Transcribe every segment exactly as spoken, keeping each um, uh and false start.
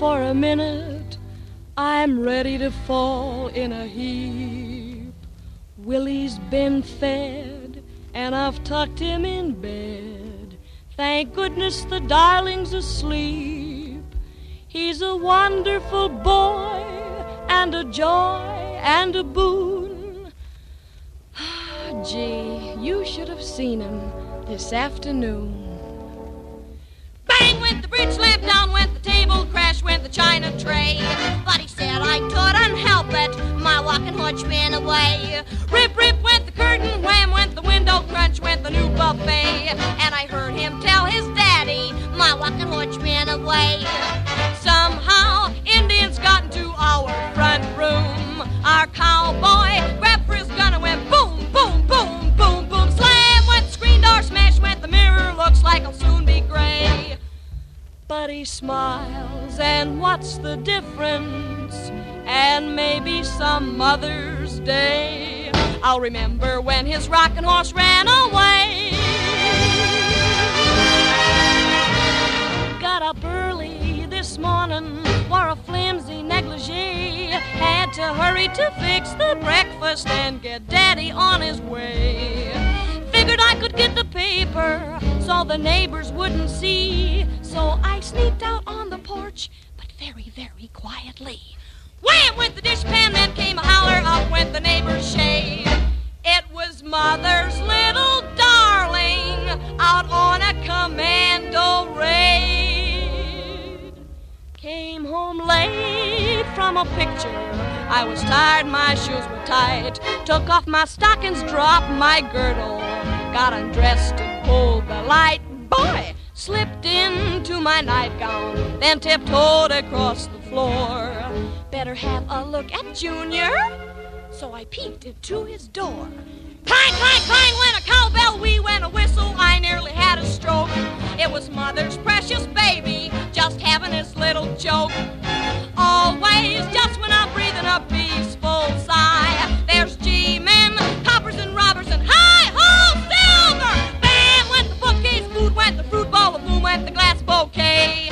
for a minute, I'm ready to fall in a heap. Willie's been fed, and I've tucked him in bed. Thank goodness the darling's asleep. He's a wonderful boy, and a joy, and a boon. Gee, you should have seen him this afternoon. Bang went the bridge lamp, down went the table, crash went the china tray. But he said I couldn't help it, my walking horse ran away. Rip, rip went the curtain, wham went the window, crunch went the new buffet. And I heard him tell his daddy, my walking horse ran away. Somehow, Indians got into our front room. Our cowboy grabbed for his gun and went boom, boom, boom, boom, boom. Slam went the screen door, smash went the mirror, looks like I'll soon be gray. But he smiles, and what's the difference? And maybe some Mother's Day I'll remember when his rocking horse ran away. Got up early this morning, wore a flimsy negligee. Had to hurry to fix the breakfast and get Daddy on his way. Figured I could get the paper so the neighbors wouldn't see. So I sneaked out on the porch, but very, very quietly. Wham went the dishpan, then came a holler, up went the neighbor's shade. It was Mother's little darling out on a commando raid. Came home late from a picture. I was tired, my shoes were tight. Took off my stockings, dropped my girdle. Got undressed and pulled the light. Boy! Slipped into my nightgown, then tiptoed across the floor. Better have a look at Junior. So I peeked into his door. Clang, clang, clang went a cowbell, wee went a whistle. I nearly had a stroke. It was Mother's precious baby, just having his little joke. Always, just when I'm breathing a peaceful sigh, there's G-men, coppers and robbers, and hi-ho, silver! Bam went the bookcase, food went the fruit bowl, boom went the glass bouquet.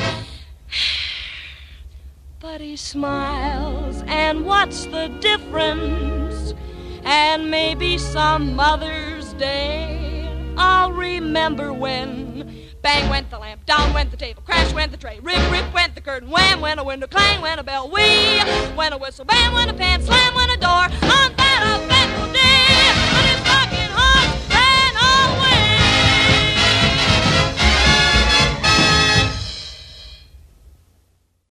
But he smiles, and what's the difference? And maybe some Mother's Day I'll remember when. Bang went the lamp, down went the table, crash went the tray, rip, rip went the curtain, wham went a window, clang went a bell, wee went a whistle, bam went a pan, slam went a door. On that eventful day